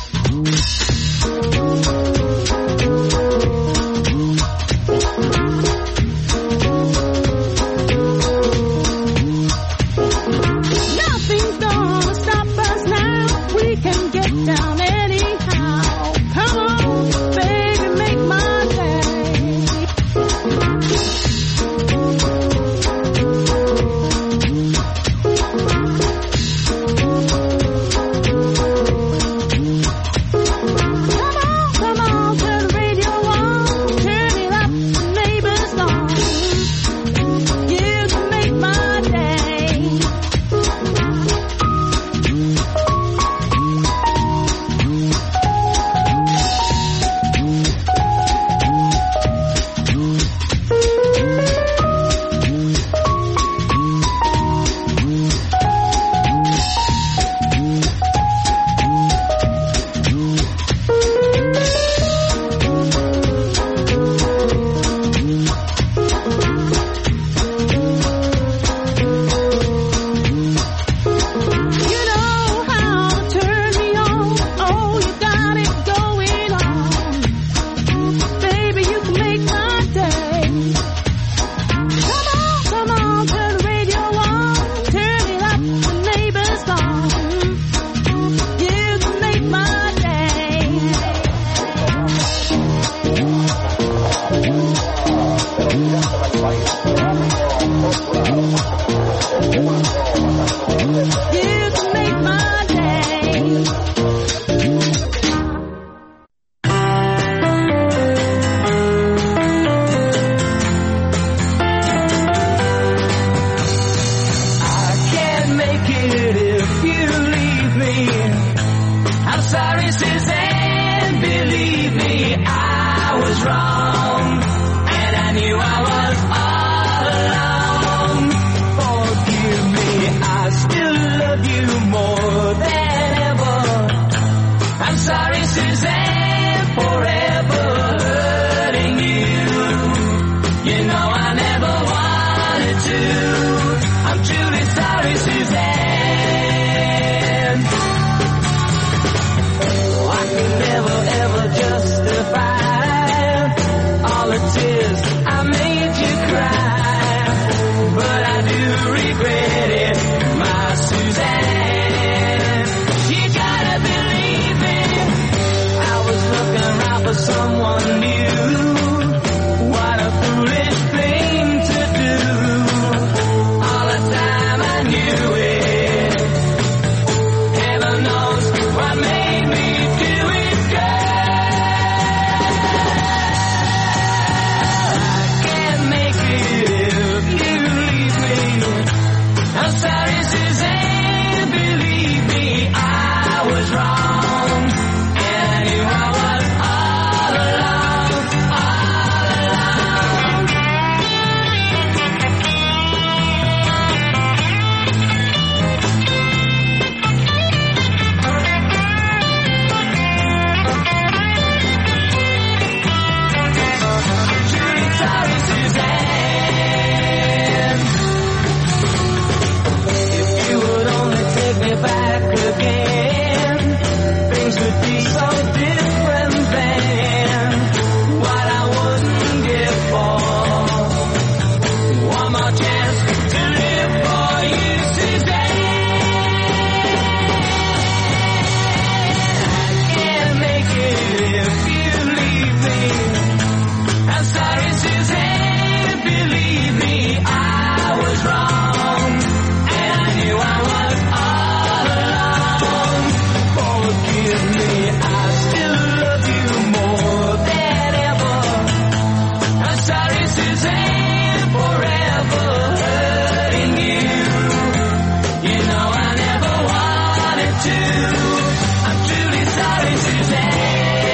I'm truly sorry, Suzanne.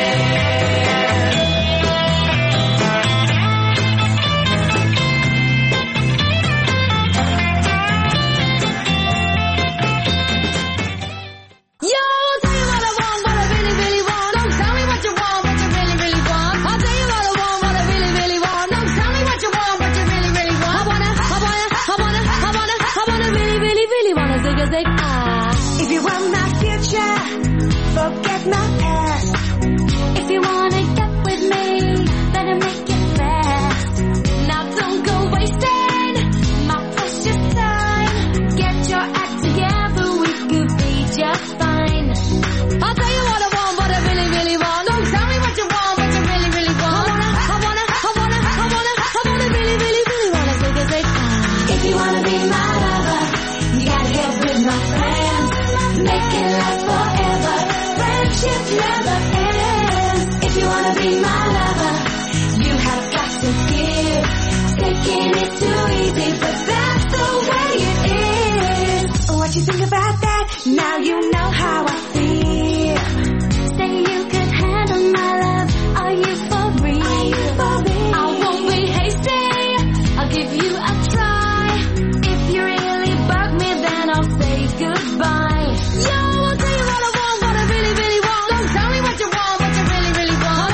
If you want my future, forget my past. If you wanna get with me, better make it fast. Now don't go wasting my precious time. Get your act together, we could be just fine. I'll tell you what I want, what I really, really want. Don't tell me what you want, what you really, really want. I wanna really, really, really wanna say. If you wanna be my lover, you gotta get with my friends. Make it last forever. Friendship never ends. If you wanna be my lover, you have got to give. Taking it too easy, but that's the way it is. What you think about that? Now you know how I feel. Say you could handle my love. Are you for real? I won't be hasty. I'll give you a try. If you really bug me, then I'll say goodbye. Yo, I'll tell you what I want, what I really, really want. Don't tell me what you want, what you really, really want.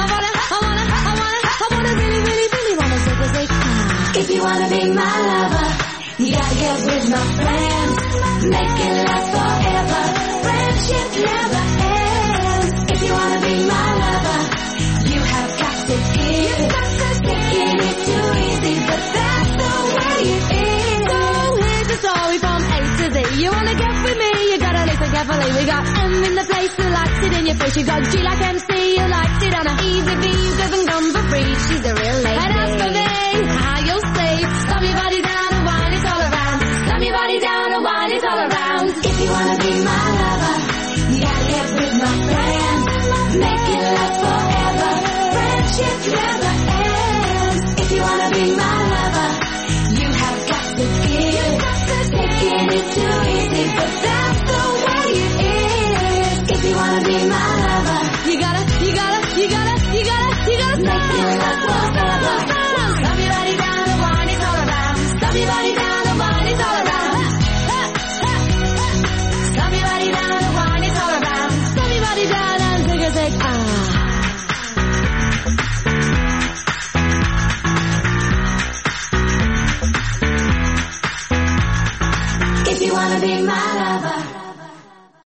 I wanna really, really, really wanna say. If you wanna be my lover, you gotta get with my friends. Make it last forever. Friendship never ends. If you wanna be my lover, you have got to give. Taking it too easy, but that's the way it is. So here's the story from A to Z. You wanna get with me, you gotta listen carefully. We got M in the place who likes it in your face. You got G like MC, who likes it on a easy V, who doesn't come for free. She's a real lady. And as for me, how you'll say, slam your body down and wine it all around. Slam your body down and wine it all around. If you wanna be my lover, you gotta get with my friends. Make it last forever. Friendship never ends. If you wanna be my lover, you have got to give. Taking it too easy, but that's the way it is. If you wanna be my lover, you gotta